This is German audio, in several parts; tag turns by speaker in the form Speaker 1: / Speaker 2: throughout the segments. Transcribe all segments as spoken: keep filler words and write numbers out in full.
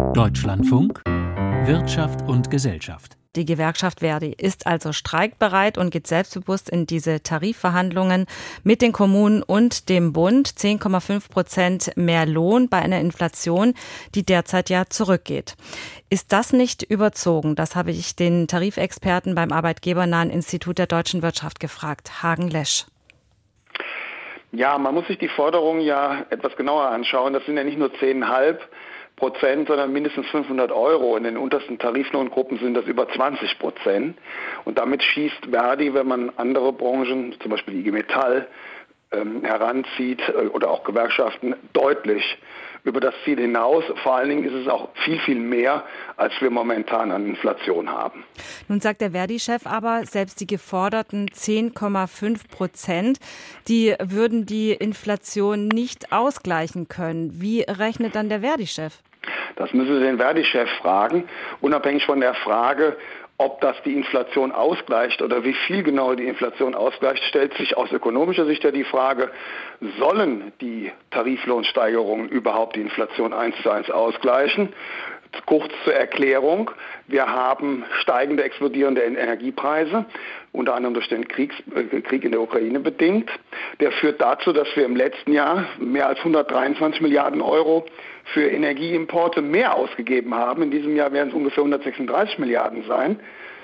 Speaker 1: Deutschlandfunk Wirtschaft und Gesellschaft.
Speaker 2: Die Gewerkschaft ver.di ist also streikbereit und geht selbstbewusst in diese Tarifverhandlungen mit den Kommunen und dem Bund. zehn Komma fünf Prozent mehr Lohn bei einer Inflation, die derzeit ja zurückgeht. Ist das nicht überzogen? Das habe ich den Tarifexperten beim Arbeitgebernahen Institut der deutschen Wirtschaft gefragt, Hagen Lesch.
Speaker 3: Ja, man muss sich die Forderungen ja etwas genauer anschauen. Das sind ja nicht nur zehn Komma fünf Prozent, sondern mindestens fünfhundert Euro. In den untersten Tariflohngruppen sind das über zwanzig Prozent. Und damit schießt ver.di, wenn man andere Branchen, zum Beispiel die I G Metall, ähm, heranzieht äh, oder auch Gewerkschaften, deutlich über das Ziel hinaus. Vor allen Dingen ist es auch viel, viel mehr, als wir momentan an Inflation haben.
Speaker 2: Nun sagt der ver.di-Chef aber, selbst die geforderten zehn Komma fünf Prozent, die würden die Inflation nicht ausgleichen können. Wie rechnet dann der ver.di-Chef?
Speaker 3: Das müssen Sie den ver.di-Chef fragen, unabhängig von der Frage, ob das die Inflation ausgleicht oder wie viel genau die Inflation ausgleicht, stellt sich aus ökonomischer Sicht ja die Frage, sollen die Tariflohnsteigerungen überhaupt die Inflation eins zu eins ausgleichen? Kurz zur Erklärung, wir haben steigende, explodierende Energiepreise, unter anderem durch den Kriegs, äh, Krieg in der Ukraine bedingt. Der führt dazu, dass wir im letzten Jahr mehr als hundertdreiundzwanzig Milliarden Euro für Energieimporte mehr ausgegeben haben. In diesem Jahr werden es ungefähr hundertsechsunddreißig Milliarden sein.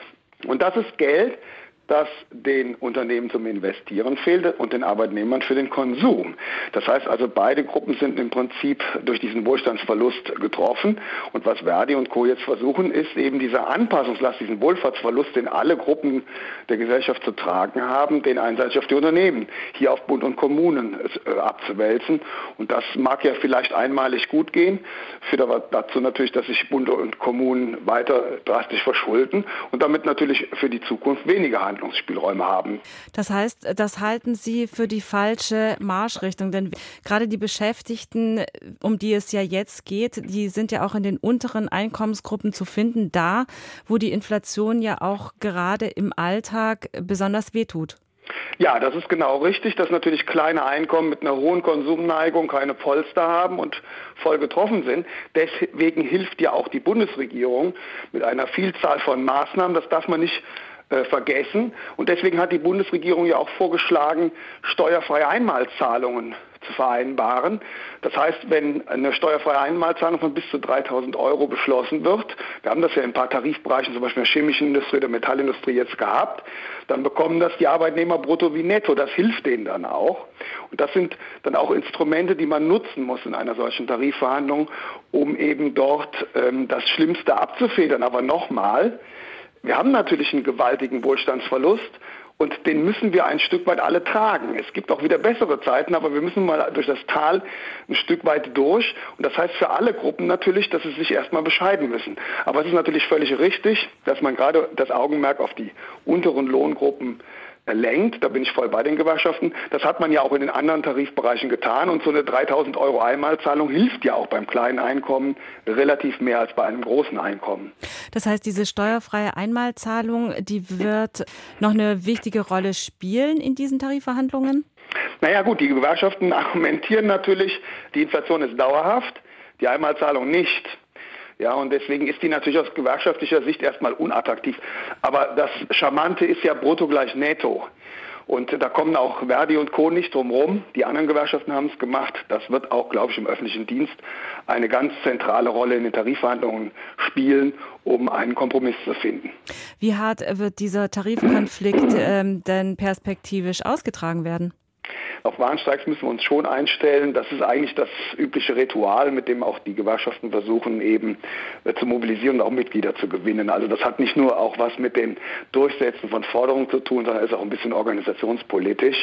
Speaker 3: Und das ist Geld, das den Unternehmen zum Investieren fehlt und den Arbeitnehmern für den Konsum. Das heißt also, beide Gruppen sind im Prinzip durch diesen Wohlstandsverlust getroffen. Und was ver.di und Co. jetzt versuchen, ist eben diese Anpassungslast, diesen Wohlfahrtsverlust, den alle Gruppen der Gesellschaft zu tragen haben, den einseitig auf die Unternehmen, hier auf Bund und Kommunen äh, abzuwälzen. Und das mag ja vielleicht einmalig gut gehen, führt aber dazu natürlich, dass sich Bund und Kommunen weiter drastisch verschulden und damit natürlich für die Zukunft weniger handeln. Spielräume haben.
Speaker 2: Das heißt, das halten Sie für die falsche Marschrichtung, denn gerade die Beschäftigten, um die es ja jetzt geht, die sind ja auch in den unteren Einkommensgruppen zu finden, da, wo die Inflation ja auch gerade im Alltag besonders wehtut.
Speaker 3: Ja, das ist genau richtig, dass natürlich kleine Einkommen mit einer hohen Konsumneigung keine Polster haben und voll getroffen sind. Deswegen hilft ja auch die Bundesregierung mit einer Vielzahl von Maßnahmen, das darf man nicht vergessen. Und deswegen hat die Bundesregierung ja auch vorgeschlagen, steuerfreie Einmalzahlungen zu vereinbaren. Das heißt, wenn eine steuerfreie Einmalzahlung von bis zu dreitausend Euro beschlossen wird, wir haben das ja in ein paar Tarifbereichen, zum Beispiel in der chemischen Industrie, der Metallindustrie jetzt gehabt, dann bekommen das die Arbeitnehmer brutto wie netto. Das hilft denen dann auch. Und das sind dann auch Instrumente, die man nutzen muss in einer solchen Tarifverhandlung, um eben dort ähm, das Schlimmste abzufedern. Aber nochmal, wir haben natürlich einen gewaltigen Wohlstandsverlust und den müssen wir ein Stück weit alle tragen. Es gibt auch wieder bessere Zeiten, aber wir müssen mal durch das Tal ein Stück weit durch. Und das heißt für alle Gruppen natürlich, dass sie sich erstmal bescheiden müssen. Aber es ist natürlich völlig richtig, dass man gerade das Augenmerk auf die unteren Lohngruppen lenkt. Da bin ich voll bei den Gewerkschaften. Das hat man ja auch in den anderen Tarifbereichen getan. Und so eine dreitausend Euro Einmalzahlung hilft ja auch beim kleinen Einkommen relativ mehr als bei einem großen Einkommen.
Speaker 2: Das heißt, diese steuerfreie Einmalzahlung, die wird noch eine wichtige Rolle spielen in diesen Tarifverhandlungen?
Speaker 3: Naja gut, die Gewerkschaften argumentieren natürlich, die Inflation ist dauerhaft, die Einmalzahlung nicht. Ja, und deswegen ist die natürlich aus gewerkschaftlicher Sicht erstmal unattraktiv. Aber das Charmante ist ja brutto gleich netto. Und da kommen auch ver.di und Co. nicht drum rum. Die anderen Gewerkschaften haben es gemacht. Das wird auch, glaube ich, im öffentlichen Dienst eine ganz zentrale Rolle in den Tarifverhandlungen spielen, um einen Kompromiss zu finden.
Speaker 2: Wie hart wird dieser Tarifkonflikt ähm, denn perspektivisch ausgetragen werden?
Speaker 3: Auf Warnstreiks müssen wir uns schon einstellen. Das ist eigentlich das übliche Ritual, mit dem auch die Gewerkschaften versuchen, eben äh, zu mobilisieren und auch Mitglieder zu gewinnen. Also das hat nicht nur auch was mit dem Durchsetzen von Forderungen zu tun, sondern ist auch ein bisschen organisationspolitisch.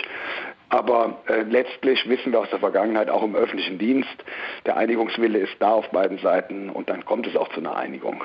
Speaker 3: Aber äh, letztlich wissen wir aus der Vergangenheit, auch im öffentlichen Dienst, der Einigungswille ist da auf beiden Seiten und dann kommt es auch zu einer Einigung.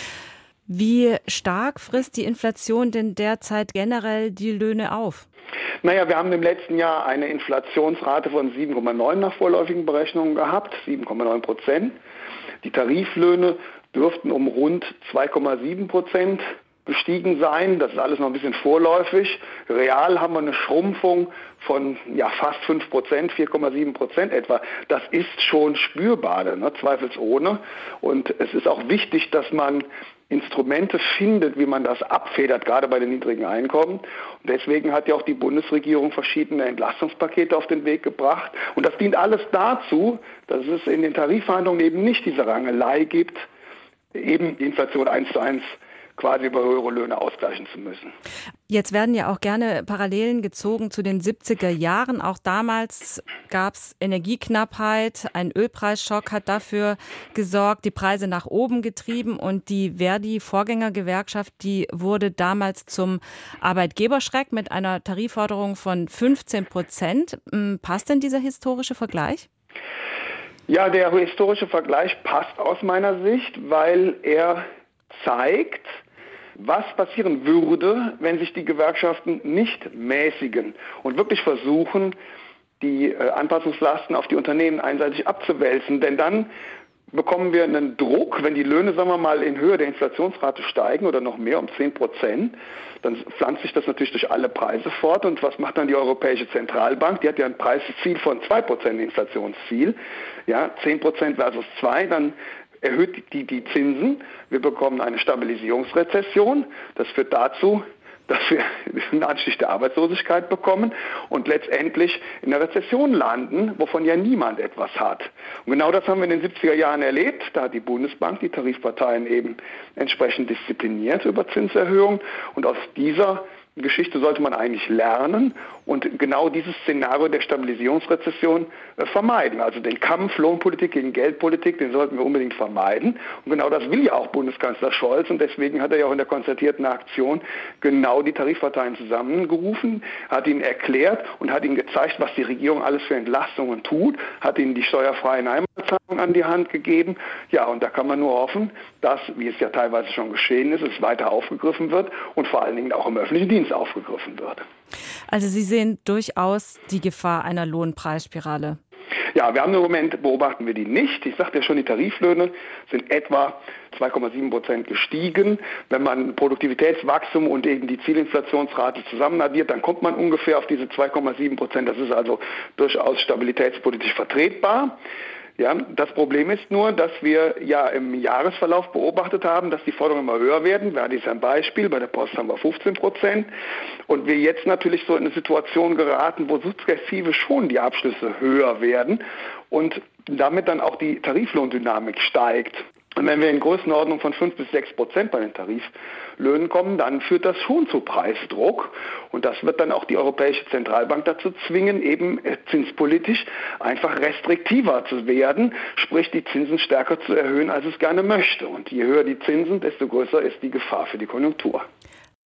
Speaker 2: Wie stark frisst die Inflation denn derzeit generell die Löhne auf?
Speaker 3: Naja, wir haben im letzten Jahr eine Inflationsrate von sieben Komma neun nach vorläufigen Berechnungen gehabt, sieben Komma neun Prozent. Die Tariflöhne dürften um rund zwei Komma sieben Prozent gestiegen sein. Das ist alles noch ein bisschen vorläufig. Real haben wir eine Schrumpfung von ja, fast fünf Prozent, vier Komma sieben Prozent etwa. Das ist schon spürbar, ne? Zweifelsohne. Und es ist auch wichtig, dass man Instrumente findet, wie man das abfedert, gerade bei den niedrigen Einkommen. Und deswegen hat ja auch die Bundesregierung verschiedene Entlastungspakete auf den Weg gebracht. Und das dient alles dazu, dass es in den Tarifverhandlungen eben nicht diese Rangelei gibt, eben die Inflation eins zu eins quasi über höhere Löhne ausgleichen zu müssen.
Speaker 2: Jetzt werden ja auch gerne Parallelen gezogen zu den siebziger Jahren. Auch damals gab es Energieknappheit, ein Ölpreisschock hat dafür gesorgt, die Preise nach oben getrieben und die Verdi-Vorgängergewerkschaft, die wurde damals zum Arbeitgeberschreck mit einer Tarifforderung von fünfzehn Prozent. Passt denn dieser historische Vergleich?
Speaker 3: Ja, der historische Vergleich passt aus meiner Sicht, weil er zeigt, was passieren würde, wenn sich die Gewerkschaften nicht mäßigen und wirklich versuchen, die äh, Anpassungslasten auf die Unternehmen einseitig abzuwälzen. Denn dann bekommen wir einen Druck, wenn die Löhne, sagen wir mal, in Höhe der Inflationsrate steigen oder noch mehr um zehn Prozent, dann pflanzt sich das natürlich durch alle Preise fort. Und was macht dann die Europäische Zentralbank? Die hat ja ein Preisziel von zwei Prozent Inflationsziel, ja, zehn Prozent versus zwei, dann erhöht die, die Zinsen, wir bekommen eine Stabilisierungsrezession, das führt dazu, dass wir einen Anstieg der Arbeitslosigkeit bekommen und letztendlich in der Rezession landen, wovon ja niemand etwas hat. Und genau das haben wir in den siebziger Jahren erlebt, da hat die Bundesbank die Tarifparteien eben entsprechend diszipliniert über Zinserhöhungen und aus dieser Geschichte sollte man eigentlich lernen und genau dieses Szenario der Stabilisierungsrezession äh, vermeiden. Also den Kampf Lohnpolitik gegen Geldpolitik, den sollten wir unbedingt vermeiden. Und genau das will ja auch Bundeskanzler Scholz und deswegen hat er ja auch in der konzertierten Aktion genau die Tarifparteien zusammengerufen, hat ihnen erklärt und hat ihnen gezeigt, was die Regierung alles für Entlastungen tut, hat ihnen die steuerfreien Heimatzahlungen an die Hand gegeben. Ja, und da kann man nur hoffen, dass, wie es ja teilweise schon geschehen ist, es weiter aufgegriffen wird und vor allen Dingen auch im öffentlichen Dienst aufgegriffen wird.
Speaker 2: Also Sie sehen durchaus die Gefahr einer Lohnpreisspirale.
Speaker 3: Ja, wir haben im Moment, beobachten wir die nicht. Ich sagte ja schon, die Tariflöhne sind etwa zwei Komma sieben Prozent gestiegen. Wenn man Produktivitätswachstum und eben die Zielinflationsrate zusammen addiert, dann kommt man ungefähr auf diese zwei Komma sieben Prozent. Das ist also durchaus stabilitätspolitisch vertretbar. Ja, das Problem ist nur, dass wir ja im Jahresverlauf beobachtet haben, dass die Forderungen immer höher werden. Verdi ist ein Beispiel, bei der Post haben wir fünfzehn Prozent. Und wir jetzt natürlich so in eine Situation geraten, wo sukzessive schon die Abschlüsse höher werden und damit dann auch die Tariflohndynamik steigt. Und wenn wir in Größenordnung von fünf bis sechs Prozent bei den Tariflöhnen kommen, dann führt das schon zu Preisdruck. Und das wird dann auch die Europäische Zentralbank dazu zwingen, eben zinspolitisch einfach restriktiver zu werden, sprich die Zinsen stärker zu erhöhen, als es gerne möchte. Und je höher die Zinsen, desto größer ist die Gefahr für die Konjunktur.